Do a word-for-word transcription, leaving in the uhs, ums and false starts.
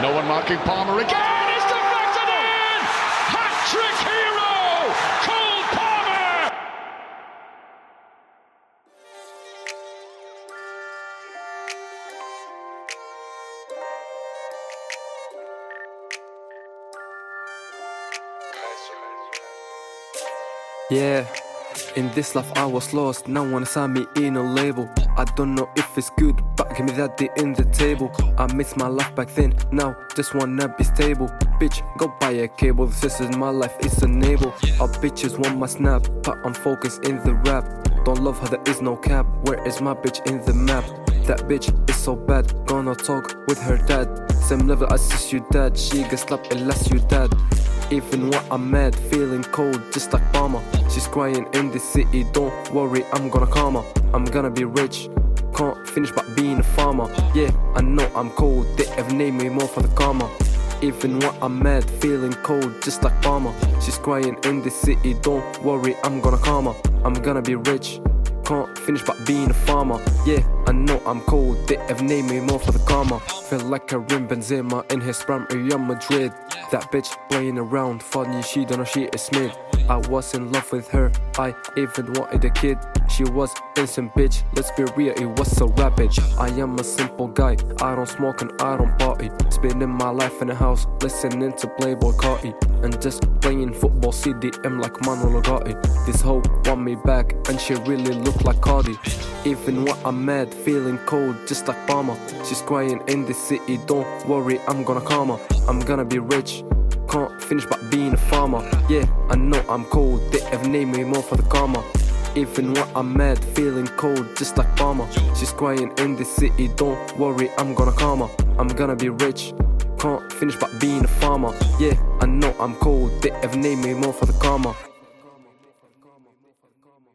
No one marking Palmer again. It's deflected in. Hat-trick hero, Cole Palmer. Yeah, in this life I was lost, now wanna sign me in a label. I don't know if it's good, but give me that D in the table. I missed my life back then, now just wanna be stable. Bitch, go buy a cable, this is my life, it's a enable. All bitches want my snap, but I'm focused in the rap. Don't love her, there is no cap, where is my bitch in the map? That bitch is so bad, gonna talk with her dad. Same level as if you dad, she gets slapped unless you dad. Even when I'm mad, feeling cold just like Palmer. She's crying in the city, don't worry, I'm gonna calm her. I'm gonna be rich, can't finish but being a farmer. Yeah, I know I'm cold, they have named me more for the karma. Even when I'm mad, feeling cold just like Palmer. She's crying in the city, don't worry, I'm gonna calm her. I'm gonna be rich, can't finish but being a farmer. Yeah, I know I'm cold, they have named me more for the karma. Feel like a Karim Benzema in his prime, Real Madrid. That bitch playing around, funny she don't know she is mid. I was in love with her, I even wanted a kid. She was innocent bitch, let's be real, it was so rapid. I am a simple guy, I don't smoke and I don't party. Spending my life in a house, listening to Playboy Carti. And just playing football C D M like Manu Logati. This hoe want me back and she really look like Cardi. Even when I'm mad, feeling cold just like Palmer. She's crying in the city, don't worry, I'm gonna calm her. I'm gonna be rich, can't finish but being a farmer. Yeah, I know I'm cold, they have named me more for the karma. Even when I'm mad, feeling cold just like Palmer. She's crying in the city, don't worry, I'm gonna calm her. I'm gonna be rich, can't finish but being a farmer. Yeah, I know I'm cold, they have named me more for the karma.